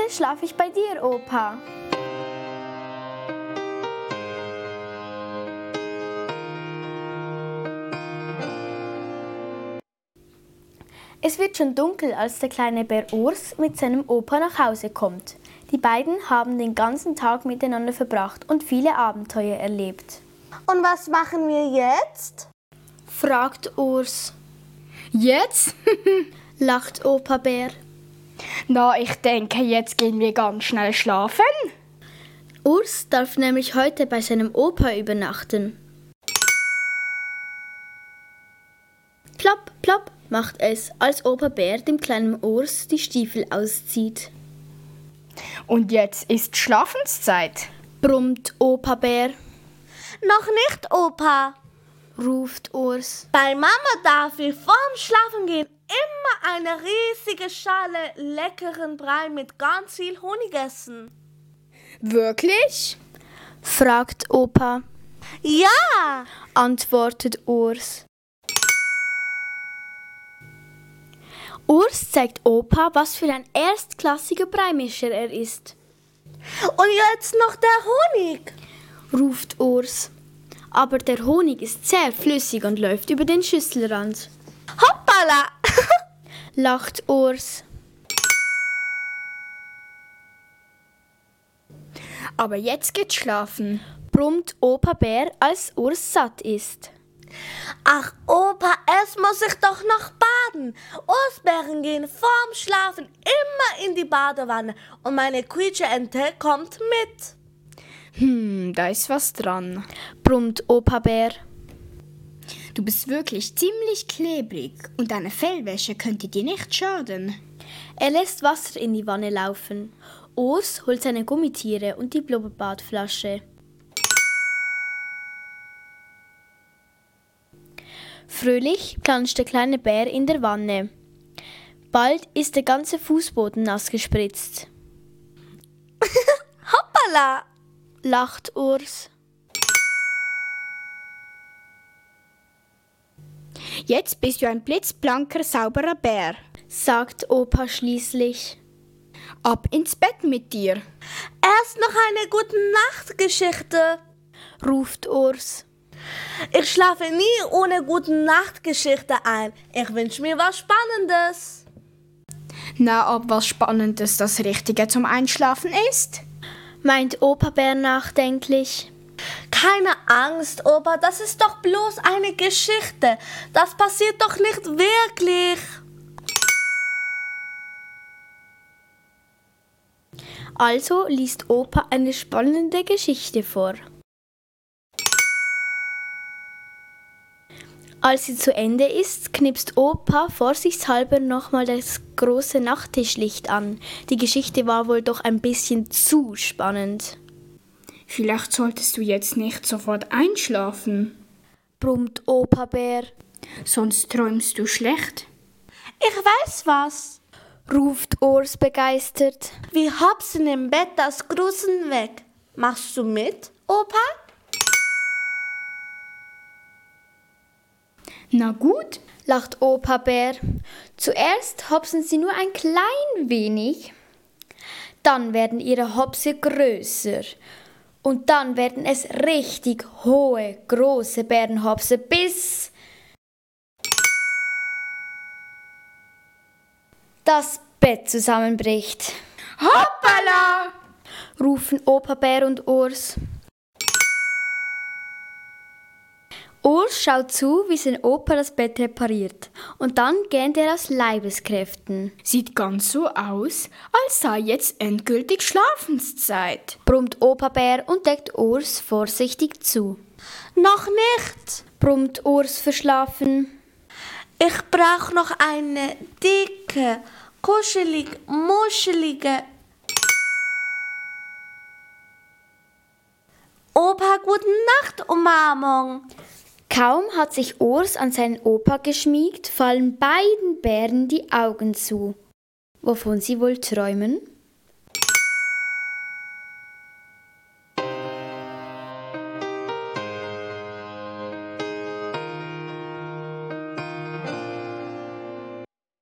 Heute schlafe ich bei dir, Opa. Es wird schon dunkel, als der kleine Bär Urs mit seinem Opa nach Hause kommt. Die beiden haben den ganzen Tag miteinander verbracht und viele Abenteuer erlebt. Und was machen wir jetzt? Fragt Urs. Jetzt? Lacht Opa Bär. Na, ich denke, jetzt gehen wir ganz schnell schlafen. Urs darf nämlich heute bei seinem Opa übernachten. Plopp, plopp macht es, als Opa Bär dem kleinen Urs die Stiefel auszieht. Und jetzt ist Schlafenszeit, brummt Opa Bär. Noch nicht, Opa, ruft Urs. Bei Mama darf ich vorm Schlafengehen immer eine riesige Schale leckeren Brei mit ganz viel Honig essen. Wirklich? Fragt Opa. Ja, antwortet Urs. Urs zeigt Opa, was für ein erstklassiger Breimischer er ist. Und jetzt noch der Honig, ruft Urs. Aber der Honig ist sehr flüssig und läuft über den Schüsselrand. Hoppala, lacht Urs. Aber jetzt geht's schlafen, brummt Opa Bär, als Urs satt ist. Ach Opa, es muss ich doch noch baden. Ursbären gehen vorm Schlafen immer in die Badewanne und meine Quietscheente kommt mit. Da ist was dran, brummt Opa Bär. Du bist wirklich ziemlich klebrig und deine Fellwäsche könnte dir nicht schaden. Er lässt Wasser in die Wanne laufen. Urs holt seine Gummitiere und die Blubberbadflasche. Fröhlich planscht der kleine Bär in der Wanne. Bald ist der ganze Fußboden nass gespritzt. Hoppala, lacht Urs. Jetzt bist du ein blitzblanker, sauberer Bär, sagt Opa schließlich. Ab ins Bett mit dir. Erst noch eine Gute-Nacht-Geschichte, ruft Urs. Ich schlafe nie ohne Gute-Nacht-Geschichte ein. Ich wünsche mir was Spannendes. Na, ob was Spannendes das Richtige zum Einschlafen ist? Meint Opa Bär nachdenklich. Keine Angst, Opa, das ist doch bloß eine Geschichte. Das passiert doch nicht wirklich. Also liest Opa eine spannende Geschichte vor. Als sie zu Ende ist, knipst Opa vorsichtshalber nochmal das große Nachttischlicht an. Die Geschichte war wohl doch ein bisschen zu spannend. Vielleicht solltest du jetzt nicht sofort einschlafen, brummt Opa Bär. Sonst träumst du schlecht. Ich weiß was, ruft Urs begeistert. Wir hopsen im Bett das Gruseln weg. Machst du mit, Opa? Na gut, lacht Opa Bär. Zuerst hopsen sie nur ein klein wenig. Dann werden ihre Hopse größer. Und dann werden es richtig hohe, große Bärenhopse, bis das Bett zusammenbricht. Hoppala! rufen Opa Bär und Urs. Urs schaut zu, wie sein Opa das Bett repariert. Und dann gähnt er aus Leibeskräften. Sieht ganz so aus, als sei jetzt endgültig Schlafenszeit, brummt Opa Bär und deckt Urs vorsichtig zu. Noch nicht, brummt Urs verschlafen. Ich brauche noch eine dicke, kuschelige, muschelige Opa, gute Nacht, Umarmung. Kaum hat sich Urs an seinen Opa geschmiegt, fallen beiden Bären die Augen zu. Wovon sie wohl träumen?